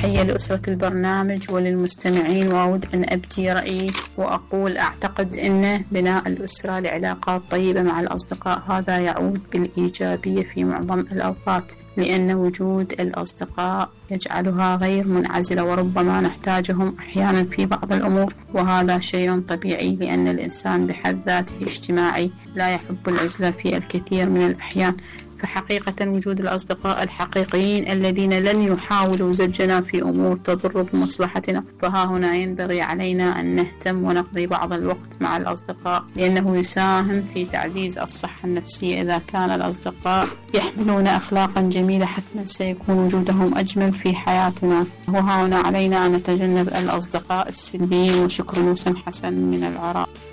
تحية لأسرة البرنامج وللمستمعين، وأود أن أبدي رأيي وأقول أعتقد أن بناء الأسرة لعلاقات طيبة مع الأصدقاء هذا يعود بالإيجابية في معظم الأوقات، لأن وجود الأصدقاء يجعلها غير منعزلة، وربما نحتاجهم أحيانا في بعض الأمور، وهذا شيء طبيعي لأن الإنسان بحد ذاته اجتماعي لا يحب العزلة في الكثير من الأحيان. فحقيقة وجود الأصدقاء الحقيقيين الذين لن يحاولوا زجنا في أمور تضر بمصلحتنا، فها هنا ينبغي علينا أن نهتم ونقضي بعض الوقت مع الأصدقاء، لأنه يساهم في تعزيز الصحة النفسية. إذا كان الأصدقاء يحملون أخلاقا جميلة حتما سيكون وجودهم أجمل في حياتنا، وها هنا علينا أن نتجنب الأصدقاء السلبيين. وشكرا وسم حسن من العراق.